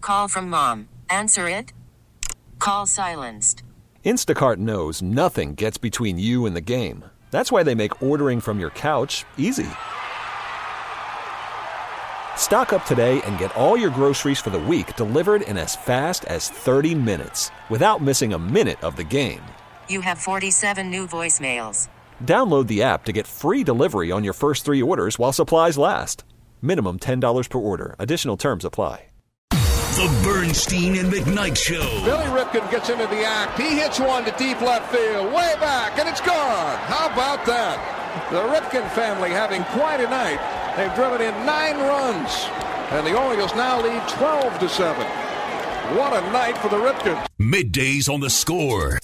Call from mom. Answer it. Call silenced. Instacart knows nothing gets between you and the game. That's why they make ordering from your couch easy. Stock up today and get all your groceries for the week delivered in as fast as 30 minutes without missing a minute of the game. You have 47 new voicemails. Download the app to get free delivery on your first 3 orders while supplies last. Minimum $10 per order. Additional terms apply. The Bernstein and McKnight Show. Billy Ripken gets into the act. He hits one to deep left field, way back, and it's gone. How about that? The Ripken family having quite a night. They've driven in 9 runs, and the Orioles now lead 12-7. What a night for the Ripkens. Middays on the Score.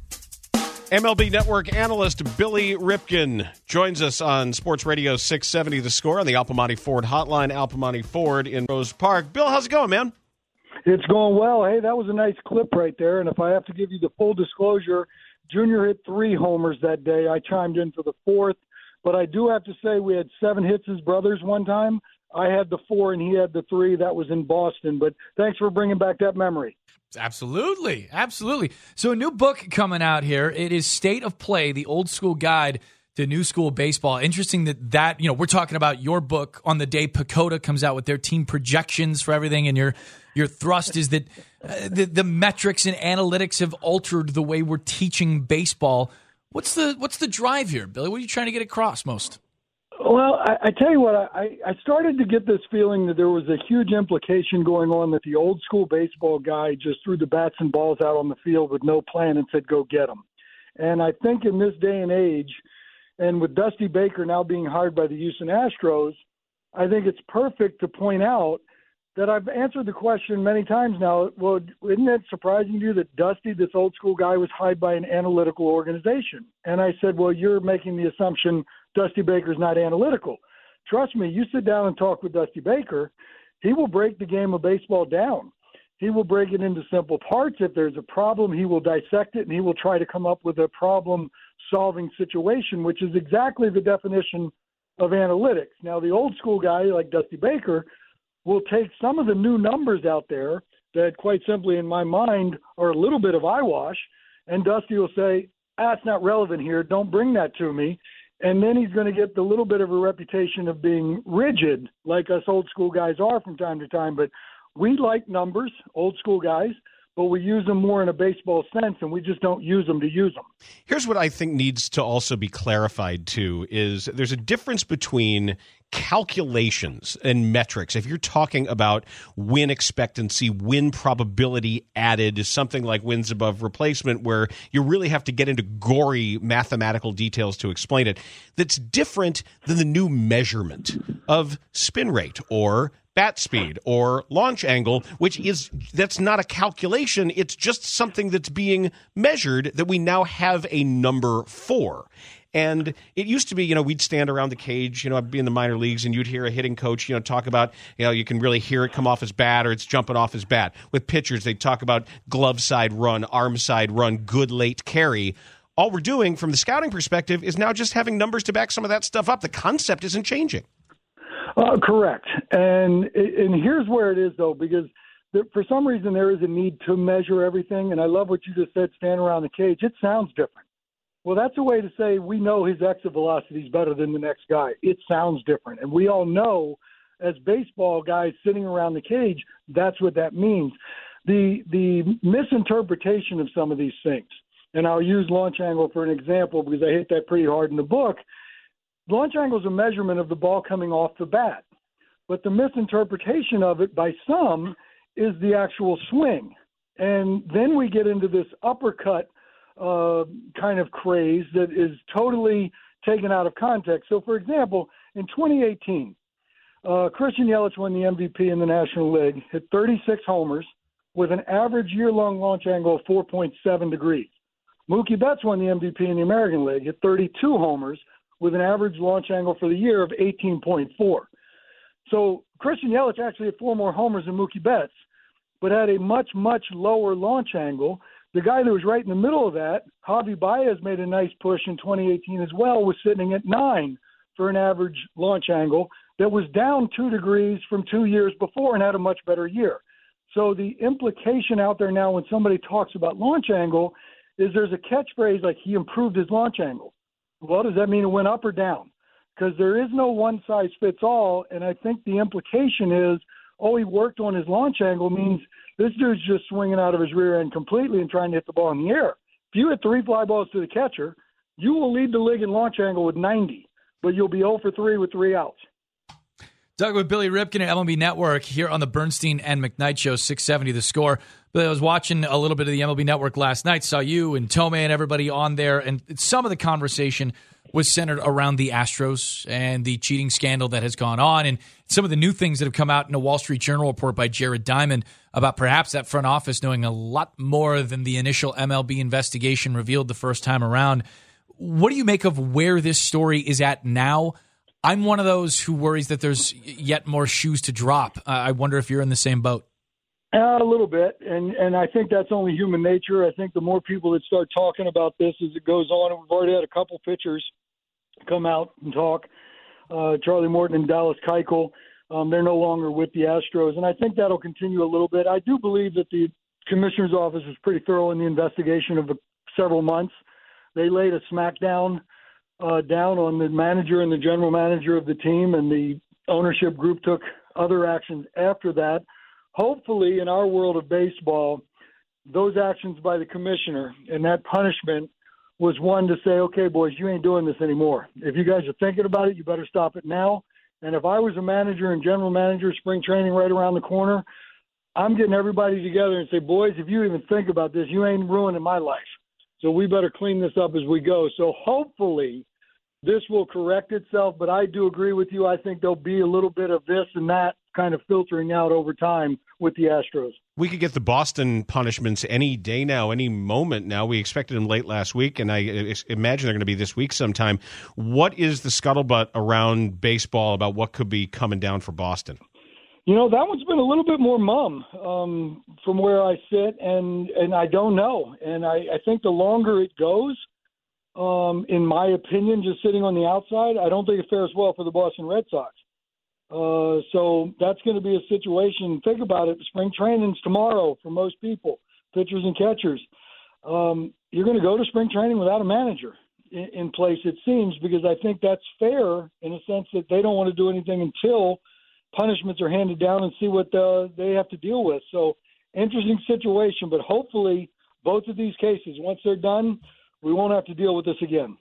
MLB Network analyst Billy Ripken joins us on Sports Radio 670 The Score on the Alpamani Ford hotline, Alpamani Ford in Rose Park. Bill, how's it going, man? It's going well. Hey, that was a nice clip right there. And if I have to give you the full disclosure, Junior hit 3 homers that day. I chimed in for the 4th. But I do have to say we had 7 hits as brothers one time. I had the 4 and he had the 3. That was in Boston. But thanks for bringing back that memory. Absolutely. Absolutely. So a new book coming out here. It is State of Play, the old school guide to new school baseball. Interesting that we're talking about your book on the day Pacoda comes out with their team projections for everything, and your thrust is that the metrics and analytics have altered the way we're teaching baseball. What's the drive here, Billy? What are you trying to get across most? Well, I tell you what, I started to get this feeling that there was a huge implication going on that the old school baseball guy just threw the bats and balls out on the field with no plan and said, go get them. And I think in this day and age, and with Dusty Baker now being hired by the Houston Astros, I think it's perfect to point out that I've answered the question many times now. Well, isn't it surprising to you that Dusty, this old school guy, was hired by an analytical organization? And I said, well, you're making the assumption Dusty Baker's not analytical. Trust me, you sit down and talk with Dusty Baker, he will break the game of baseball down. He will break it into simple parts. If there's a problem, he will dissect it, and he will try to come up with a problem-solving situation, which is exactly the definition of analytics. Now, the old school guy like Dusty Baker will take some of the new numbers out there that, quite simply, in my mind, are a little bit of eyewash, and Dusty will say, it's not relevant here. Don't bring that to me. And then he's going to get the little bit of a reputation of being rigid, like us old school guys are from time to time. But we like numbers, old school guys, but we use them more in a baseball sense, and we just don't use them to use them. Here's what I think needs to also be clarified, too, is there's a difference between calculations and metrics. If you're talking about win expectancy, win probability added, something like wins above replacement, where you really have to get into gory mathematical details to explain it, that's different than the new measurement of spin rate or bat speed or launch angle, that's not a calculation. It's just something that's being measured that we now have a number for. And it used to be, we'd stand around the cage, I'd be in the minor leagues, and you'd hear a hitting coach, talk about, you can really hear it come off his bat or it's jumping off his bat. With pitchers, they'd talk about glove side run, arm side run, good late carry. All we're doing from the scouting perspective is now just having numbers to back some of that stuff up. The concept isn't changing. Correct. And here's where it is, though, because for some reason there is a need to measure everything. And I love what you just said, stand around the cage. It sounds different. Well, that's a way to say we know his exit velocity is better than the next guy. It sounds different. And we all know as baseball guys sitting around the cage, that's what that means. The misinterpretation of some of these things, and I'll use launch angle for an example because I hit that pretty hard in the book. Launch angle is a measurement of the ball coming off the bat. But the misinterpretation of it by some is the actual swing. And then we get into this uppercut kind of craze that is totally taken out of context. So, for example, in 2018, Christian Yelich won the MVP in the National League, hit 36 homers with an average year-long launch angle of 4.7 degrees. Mookie Betts won the MVP in the American League, hit 32 homers with an average launch angle for the year of 18.4. So Christian Yelich actually had 4 more homers than Mookie Betts, but had a much, much lower launch angle. The guy that was right in the middle of that, Javi Baez, made a nice push in 2018 as well, was sitting at 9 for an average launch angle that was down 2 degrees from 2 years before and had a much better year. So the implication out there now when somebody talks about launch angle is there's a catchphrase like he improved his launch angle. Well, does that mean it went up or down? Because there is no one-size-fits-all, and I think the implication is, oh, he worked on his launch angle means this dude's just swinging out of his rear end completely and trying to hit the ball in the air. If you hit 3 fly balls to the catcher, you will lead the league in launch angle with 90, but you'll be 0 for 3 with 3 outs. Doug with Billy Ripken at MLB Network here on the Bernstein and McKnight Show, 670 The Score. Billy, I was watching a little bit of the MLB Network last night, saw you and Tomei and everybody on there, and some of the conversation was centered around the Astros and the cheating scandal that has gone on, and some of the new things that have come out in a Wall Street Journal report by Jared Diamond about perhaps that front office knowing a lot more than the initial MLB investigation revealed the first time around. What do you make of where this story is at now? I'm one of those who worries that there's yet more shoes to drop. I wonder if you're in the same boat. A little bit, and I think that's only human nature. I think the more people that start talking about this as it goes on, and we've already had a couple pitchers come out and talk, Charlie Morton and Dallas Keuchel, they're no longer with the Astros, and I think that'll continue a little bit. I do believe that the commissioner's office was pretty thorough in the investigation of several months. They laid a smackdown down on the manager and the general manager of the team, and the ownership group took other actions after that. Hopefully, in our world of baseball, those actions by the commissioner and that punishment was one to say, okay, boys, you ain't doing this anymore. If you guys are thinking about it, you better stop it now. And if I was a manager and general manager, spring training right around the corner, I'm getting everybody together and say, boys, if you even think about this, you ain't ruining my life. So we better clean this up as we go. So hopefully this will correct itself, but I do agree with you. I think there'll be a little bit of this and that kind of filtering out over time with the Astros. We could get the Boston punishments any day now, any moment now. We expected them late last week, and I imagine they're going to be this week sometime. What is the scuttlebutt around baseball about what could be coming down for Boston? You know, that one's been a little bit more mum from where I sit, and I don't know. And I think the longer it goes, in my opinion, just sitting on the outside, I don't think it fares well for the Boston Red Sox. So that's going to be a situation. Think about it. Spring training's tomorrow for most people, pitchers and catchers. You're going to go to spring training without a manager in place, it seems, because I think that's fair in a sense that they don't want to do anything until punishments are handed down and see what they have to deal with. So interesting situation, but hopefully both of these cases, once they're done, we won't have to deal with this again.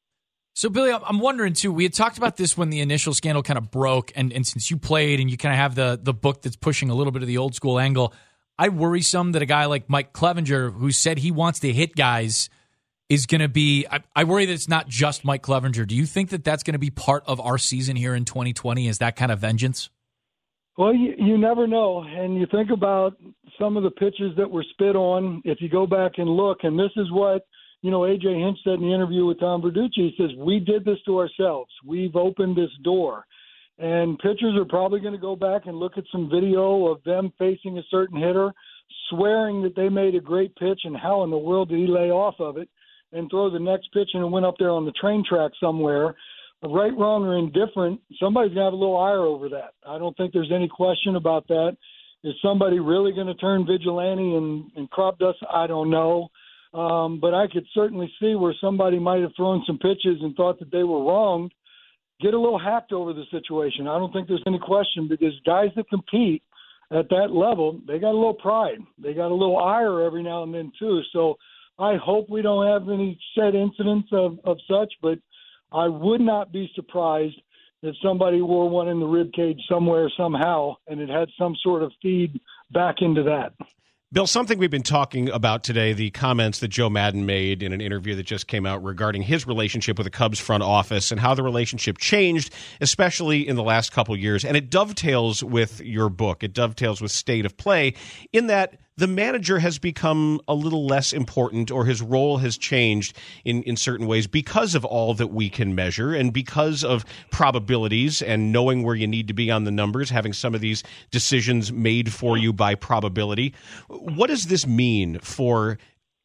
So, Billy, I'm wondering, too, we had talked about this when the initial scandal kind of broke, and since you played and you kind of have the book that's pushing a little bit of the old school angle, I worry some that a guy like Mike Clevenger, who said he wants to hit guys, is going to be – I worry that it's not just Mike Clevenger. Do you think that that's going to be part of our season here in 2020, is that kind of vengeance? Well, you never know, and you think about some of the pitches that were spit on, if you go back and look, and this is what – you know, A.J. Hinch said in the interview with Tom Verducci, he says, we did this to ourselves. We've opened this door. And pitchers are probably going to go back and look at some video of them facing a certain hitter, swearing that they made a great pitch and how in the world did he lay off of it and throw the next pitch and it went up there on the train track somewhere. Right, wrong, or indifferent, somebody's going to have a little ire over that. I don't think there's any question about that. Is somebody really going to turn vigilante and crop dust? I don't know. But I could certainly see where somebody might have thrown some pitches and thought that they were wronged, get a little hacked over the situation. I don't think there's any question because guys that compete at that level, they got a little pride. They got a little ire every now and then too. So I hope we don't have any set incidents of such, but I would not be surprised if somebody wore one in the rib cage somewhere somehow and it had some sort of feed back into that. Bill, something we've been talking about today, the comments that Joe Maddon made in an interview that just came out regarding his relationship with the Cubs front office and how the relationship changed, especially in the last couple of years. And it dovetails with your book. It dovetails with State of Play in that the manager has become a little less important, or his role has changed in certain ways because of all that we can measure and because of probabilities and knowing where you need to be on the numbers, having some of these decisions made for you by probability. What does this mean for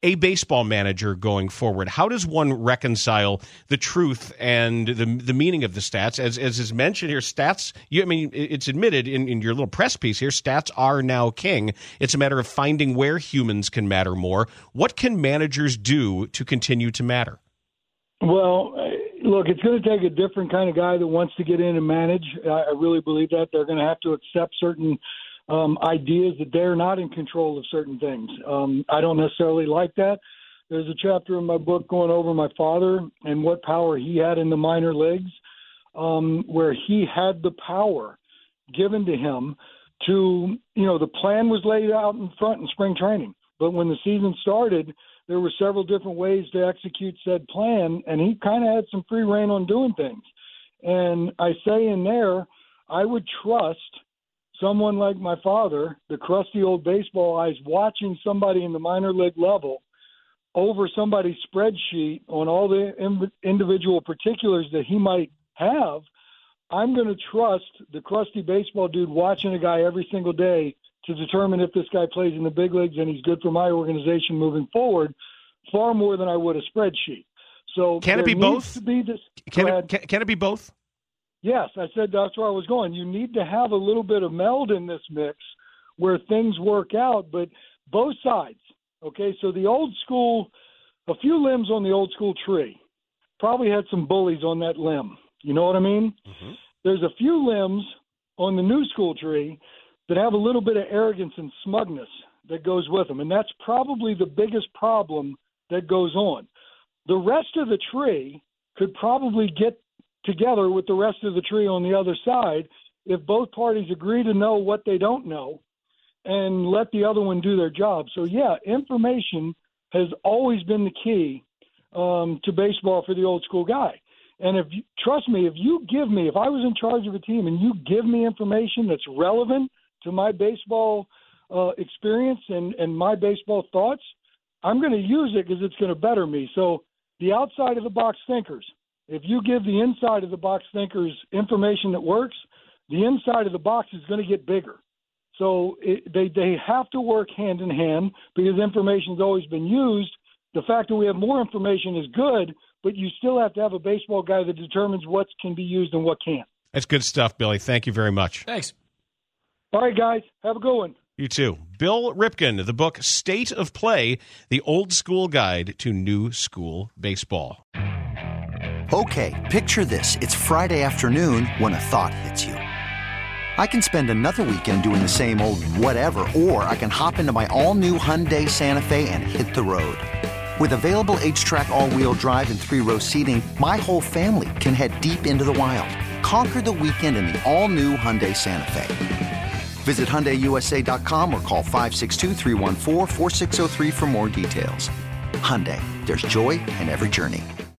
a baseball manager going forward? How does one reconcile the truth and the meaning of the stats? As is mentioned here, stats, it's admitted in your little press piece here, stats are now king. It's a matter of finding where humans can matter more. What can managers do to continue to matter? Well, look, it's going to take a different kind of guy that wants to get in and manage. I really believe that. They're going to have to accept certain ideas that they're not in control of certain things. I don't necessarily like that. There's a chapter in my book going over my father and what power he had in the minor leagues, where he had the power given to him to, the plan was laid out in front in spring training. But when the season started, there were several different ways to execute said plan, and he kind of had some free reign on doing things. And I say in there, I would trust someone like my father, the crusty old baseball eyes, watching somebody in the minor league level over somebody's spreadsheet on all the individual particulars that he might have. I'm going to trust the crusty baseball dude watching a guy every single day to determine if this guy plays in the big leagues and he's good for my organization moving forward, far more than I would a spreadsheet. So can it be both? Can it be both? Yes, I said that's where I was going. You need to have a little bit of meld in this mix where things work out, but both sides. Okay, so the old school, a few limbs on the old school tree probably had some bullies on that limb. You know what I mean? Mm-hmm. There's a few limbs on the new school tree that have a little bit of arrogance and smugness that goes with them, and that's probably the biggest problem that goes on. The rest of the tree could probably get together with the rest of the tree on the other side if both parties agree to know what they don't know and let the other one do their job. So, yeah, information has always been the key to baseball for the old school guy. And trust me, if I was in charge of a team and you give me information that's relevant to my baseball experience and my baseball thoughts, I'm going to use it because it's going to better me. So the outside of the box thinkers, if you give the inside of the box thinkers information that works, the inside of the box is going to get bigger. So they have to work hand in hand because information has always been used. The fact that we have more information is good, but you still have to have a baseball guy that determines what can be used and what can't. That's good stuff, Billy. Thank you very much. Thanks. All right, guys. Have a good one. You too. Bill Ripken, the book State of Play, the old school guide to new school baseball. Okay, picture this. It's Friday afternoon when a thought hits you. I can spend another weekend doing the same old whatever, or I can hop into my all-new Hyundai Santa Fe and hit the road. With available H-Track all-wheel drive and 3-row seating, my whole family can head deep into the wild. Conquer the weekend in the all-new Hyundai Santa Fe. Visit HyundaiUSA.com or call 562-314-4603 for more details. Hyundai, there's joy in every journey.